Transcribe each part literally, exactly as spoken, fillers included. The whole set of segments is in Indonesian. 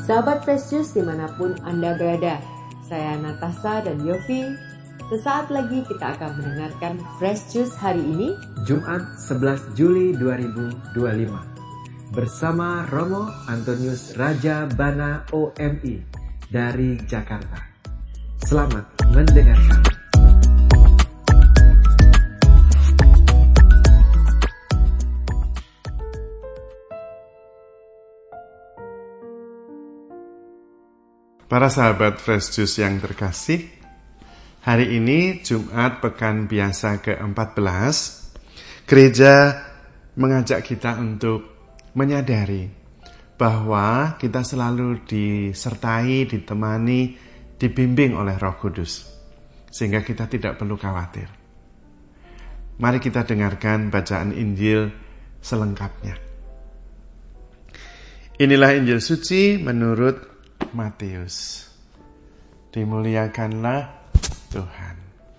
Sahabat Fresh Juice dimanapun Anda berada, saya Natasha dan Yofi. Sesaat lagi kita akan mendengarkan Fresh Juice hari ini, Jumat sebelas Juli dua ribu dua puluh lima, bersama Romo Antonius Raja Bana O M I dari Jakarta. Selamat mendengarkan. Para sahabat Fresh Juice yang terkasih, hari ini Jumat Pekan Biasa ke empat belas, gereja mengajak kita untuk menyadari bahwa kita selalu disertai, ditemani, dibimbing oleh Roh Kudus, sehingga kita tidak perlu khawatir. Mari kita dengarkan bacaan Injil selengkapnya. Inilah Injil suci menurut Matius. Dimuliakanlah Tuhan.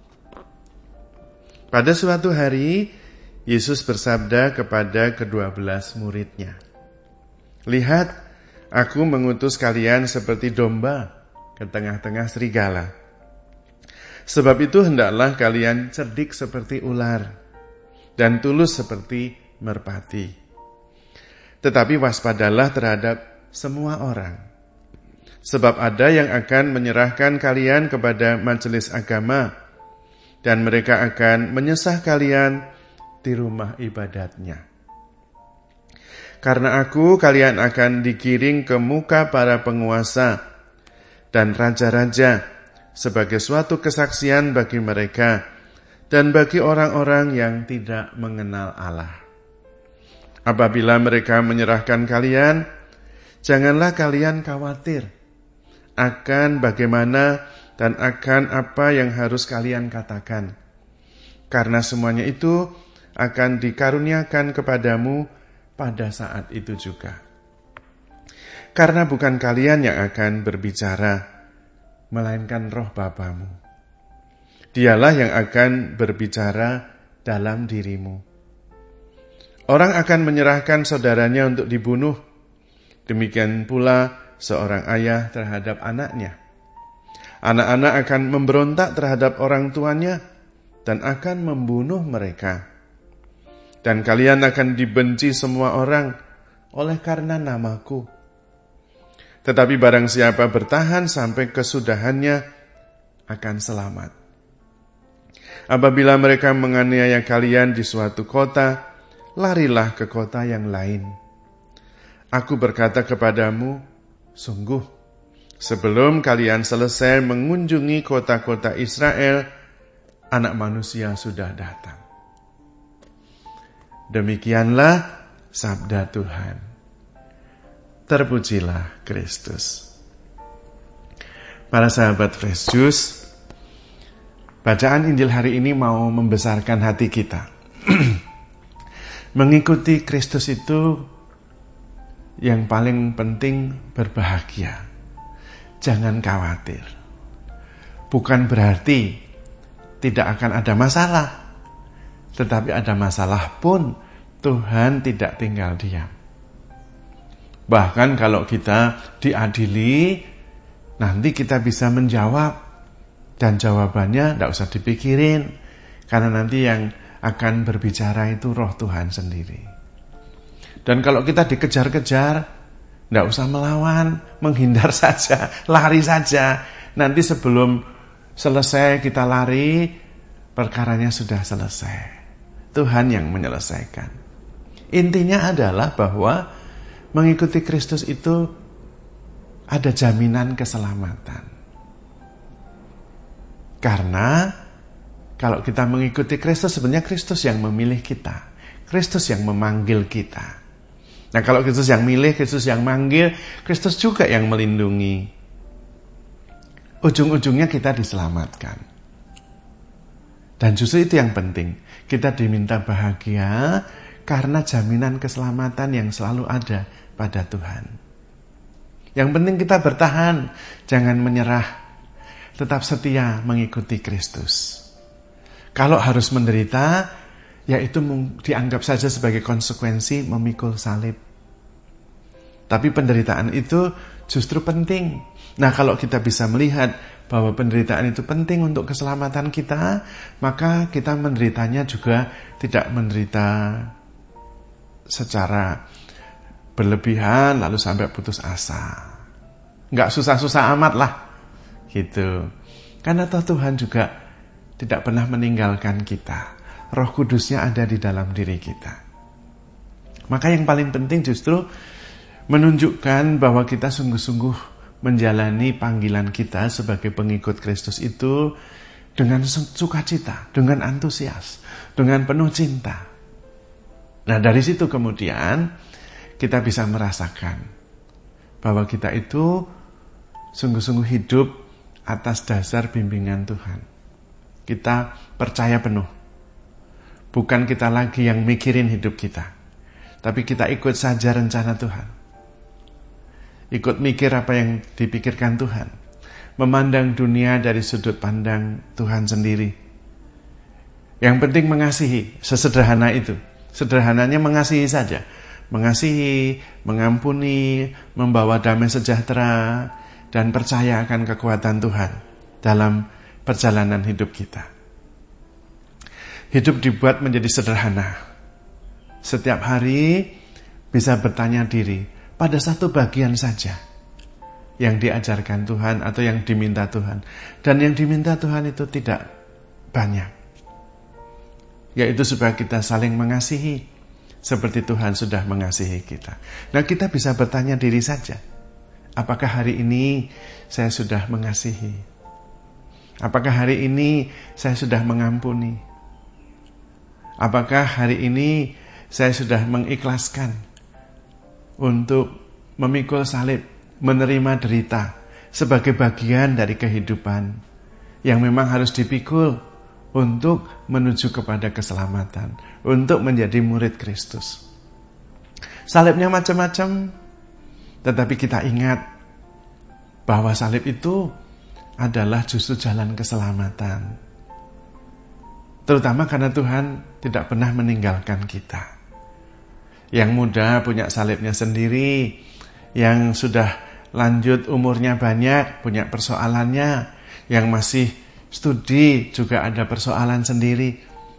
Pada suatu hari, Yesus bersabda kepada kedua belas muridnya, "Lihat, aku mengutus kalian seperti domba ke tengah-tengah serigala. Sebab itu hendaklah kalian cerdik seperti ular dan tulus seperti merpati. Tetapi waspadalah terhadap semua orang. Sebab ada yang akan menyerahkan kalian kepada majelis agama, dan mereka akan menyesah kalian di rumah ibadatnya. Karena aku, kalian akan digiring ke muka para penguasa dan raja-raja sebagai suatu kesaksian bagi mereka dan bagi orang-orang yang tidak mengenal Allah. Apabila mereka menyerahkan kalian, janganlah kalian khawatir akan bagaimana dan akan apa yang harus kalian katakan, karena semuanya itu akan dikaruniakan kepadamu pada saat itu juga. Karena bukan kalian yang akan berbicara, melainkan Roh Bapamu. Dialah yang akan berbicara dalam dirimu. Orang akan menyerahkan saudaranya untuk dibunuh, demikian pula seorang ayah terhadap anaknya. Anak-anak akan memberontak terhadap orang tuanya dan akan membunuh mereka. Dan kalian akan dibenci semua orang oleh karena namaku. Tetapi barang siapa bertahan sampai kesudahannya akan selamat. Apabila mereka menganiaya kalian di suatu kota, larilah ke kota yang lain. Aku berkata kepadamu, sungguh, sebelum kalian selesai mengunjungi kota-kota Israel, Anak Manusia sudah datang. Demikianlah sabda Tuhan. Terpujilah Kristus. Para sahabat Fresh Juice, bacaan Injil hari ini mau membesarkan hati kita. Mengikuti Kristus itu yang paling penting berbahagia. Jangan khawatir. Bukan berarti tidak akan ada masalah. Tetapi ada masalah pun Tuhan tidak tinggal diam. Bahkan kalau kita diadili, nanti kita bisa menjawab. Dan jawabannya tidak usah dipikirin. Karena nanti yang akan berbicara itu Roh Tuhan sendiri. Dan kalau kita dikejar-kejar, tidak usah melawan, menghindar saja, lari saja. Nanti sebelum selesai kita lari, perkaranya sudah selesai. Tuhan yang menyelesaikan. Intinya adalah bahwa mengikuti Kristus itu ada jaminan keselamatan. Karena kalau kita mengikuti Kristus, sebenarnya Kristus yang memilih kita. Kristus yang memanggil kita. Nah, kalau Kristus yang milih, Kristus yang manggil, Kristus juga yang melindungi. Ujung-ujungnya kita diselamatkan. Dan justru itu yang penting. Kita diminta bahagia karena jaminan keselamatan yang selalu ada pada Tuhan. Yang penting kita bertahan, jangan menyerah. Tetap setia mengikuti Kristus. Kalau harus menderita, yaitu dianggap saja sebagai konsekuensi memikul salib. Tapi penderitaan itu justru penting. Nah, kalau kita bisa melihat bahwa penderitaan itu penting untuk keselamatan kita, maka kita menderitanya juga tidak menderita secara berlebihan lalu sampai putus asa. Nggak susah-susah amat lah gitu. Karena toh Tuhan juga tidak pernah meninggalkan kita. Roh Kudusnya ada di dalam diri kita. Maka yang paling penting justru menunjukkan bahwa kita sungguh-sungguh menjalani panggilan kita sebagai pengikut Kristus itu dengan sukacita, dengan antusias, dengan penuh cinta. Nah, dari situ kemudian kita bisa merasakan bahwa kita itu sungguh-sungguh hidup atas dasar bimbingan Tuhan. Kita percaya penuh. Bukan kita lagi yang mikirin hidup kita, tapi kita ikut saja rencana Tuhan. Ikut mikir apa yang dipikirkan Tuhan. Memandang dunia dari sudut pandang Tuhan sendiri. Yang penting mengasihi, sesederhana itu. Sederhananya mengasihi saja. Mengasihi, mengampuni, membawa damai sejahtera, dan percaya akan kekuatan Tuhan dalam perjalanan hidup kita. Hidup dibuat menjadi sederhana. Setiap hari bisa bertanya diri, pada satu bagian saja yang diajarkan Tuhan atau yang diminta Tuhan. Dan yang diminta Tuhan itu tidak banyak. Yaitu supaya kita saling mengasihi seperti Tuhan sudah mengasihi kita. Nah, kita bisa bertanya diri saja. Apakah hari ini saya sudah mengasihi? Apakah hari ini saya sudah mengampuni? Apakah hari ini saya sudah mengikhlaskan untuk memikul salib, menerima derita sebagai bagian dari kehidupan yang memang harus dipikul untuk menuju kepada keselamatan, untuk menjadi murid Kristus. Salibnya macam-macam, tetapi kita ingat bahwa salib itu adalah justru jalan keselamatan. Terutama karena Tuhan tidak pernah meninggalkan kita. Yang muda punya salibnya sendiri, yang sudah lanjut umurnya banyak, punya persoalannya, yang masih studi juga ada persoalan sendiri.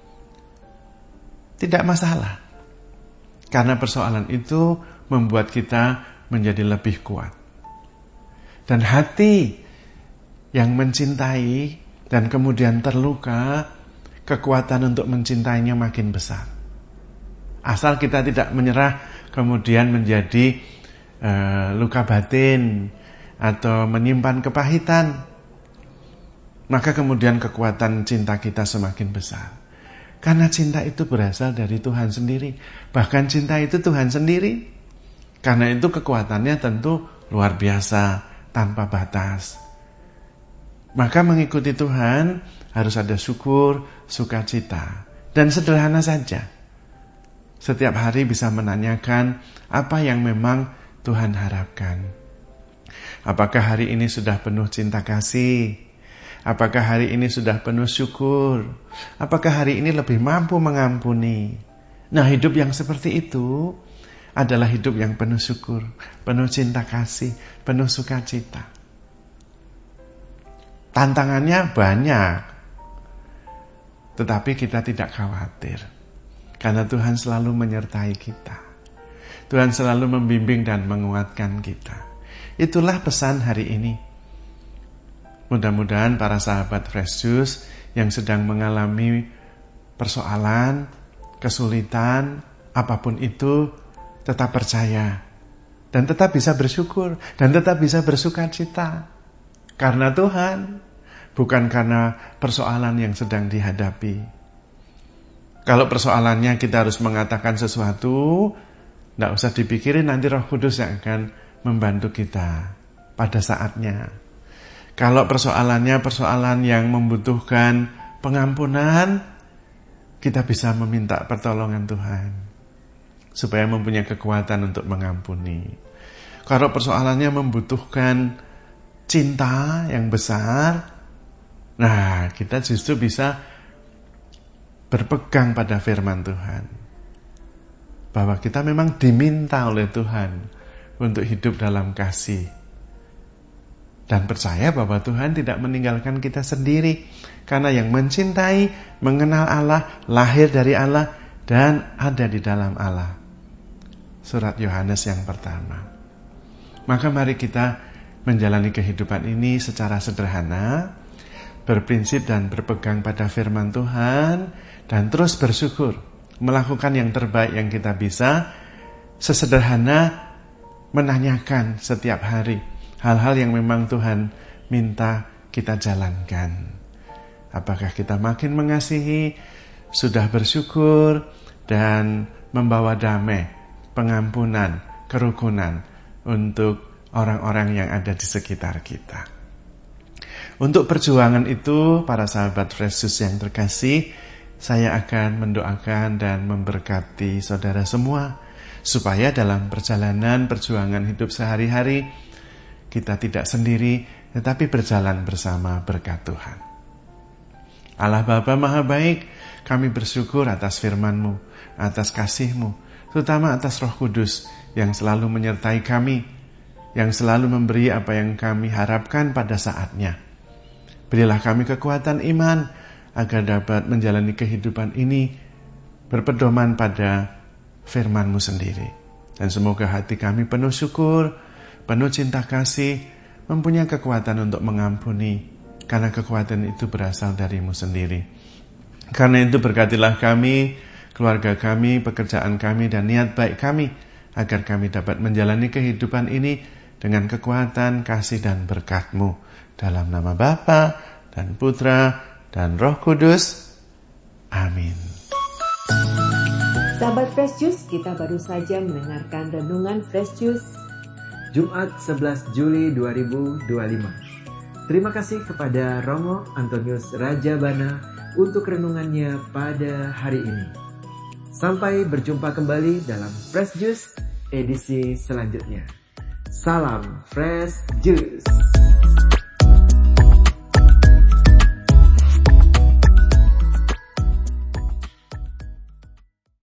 Tidak masalah, karena persoalan itu membuat kita menjadi lebih kuat. Dan hati yang mencintai dan kemudian terluka, kekuatan untuk mencintainya makin besar. Asal kita tidak menyerah kemudian menjadi uh, luka batin atau menyimpan kepahitan, maka kemudian kekuatan cinta kita semakin besar. Karena cinta itu berasal dari Tuhan sendiri. Bahkan cinta itu Tuhan sendiri. Karena itu kekuatannya tentu luar biasa, tanpa batas. Maka mengikuti Tuhan harus ada syukur, sukacita, dan sederhana saja. Setiap hari bisa menanyakan apa yang memang Tuhan harapkan. Apakah hari ini sudah penuh cinta kasih? Apakah hari ini sudah penuh syukur? Apakah hari ini lebih mampu mengampuni? Nah, hidup yang seperti itu adalah hidup yang penuh syukur, penuh cinta kasih, penuh sukacita. Tantangannya banyak, tetapi kita tidak khawatir. Karena Tuhan selalu menyertai kita. Tuhan selalu membimbing dan menguatkan kita. Itulah pesan hari ini. Mudah-mudahan para sahabat Fresh Juice yang sedang mengalami persoalan, kesulitan, apapun itu, tetap percaya. Dan tetap bisa bersyukur. Dan tetap bisa bersukacita. Karena Tuhan, bukan karena persoalan yang sedang dihadapi. Kalau persoalannya kita harus mengatakan sesuatu, tidak usah dipikirin, nanti Roh Kudus yang akan membantu kita pada saatnya. Kalau persoalannya persoalan yang membutuhkan pengampunan, kita bisa meminta pertolongan Tuhan supaya mempunyai kekuatan untuk mengampuni. Kalau persoalannya membutuhkan cinta yang besar, nah kita justru bisa berpegang pada firman Tuhan. Bahwa kita memang diminta oleh Tuhan untuk hidup dalam kasih, Dan percaya bahwa Tuhan tidak meninggalkan kita sendiri. Karena yang mencintai, mengenal Allah, lahir dari Allah, dan ada di dalam Allah. Surat Yohanes yang pertama. Maka mari kita menjalani kehidupan ini secara sederhana, berprinsip dan berpegang pada firman Tuhan, dan terus bersyukur, melakukan yang terbaik yang kita bisa, sesederhana menanyakan setiap hari hal-hal yang memang Tuhan minta kita jalankan. Apakah kita makin mengasihi, sudah bersyukur, dan membawa damai, pengampunan, kerukunan untuk orang-orang yang ada di sekitar kita. Untuk perjuangan itu, para sahabat Fresh Juice yang terkasih, saya akan mendoakan dan memberkati saudara semua, supaya dalam perjalanan perjuangan hidup sehari-hari, kita tidak sendiri, tetapi berjalan bersama berkat Tuhan. Allah Bapa Maha Baik, kami bersyukur atas firman-Mu, atas kasih-Mu, terutama atas Roh Kudus yang selalu menyertai kami, yang selalu memberi apa yang kami harapkan pada saatnya. Berilah kami kekuatan iman, agar dapat menjalani kehidupan ini berpedoman pada firman-Mu sendiri. Dan semoga hati kami penuh syukur, penuh cinta kasih, mempunyai kekuatan untuk mengampuni, karena kekuatan itu berasal dari-Mu sendiri. Karena itu berkatilah kami, keluarga kami, pekerjaan kami, dan niat baik kami, agar kami dapat menjalani kehidupan ini dengan kekuatan, kasih, dan berkat-Mu. Dalam nama Bapa dan Putra dan Roh Kudus. Amin. Sahabat Fresh Juice, kita baru saja mendengarkan renungan Fresh Juice Jumat sebelas Juli dua ribu dua puluh lima. Terima kasih kepada Romo Antonius Rajabana untuk renungannya pada hari ini. Sampai berjumpa kembali dalam Fresh Juice edisi selanjutnya. Salam Fresh Juice.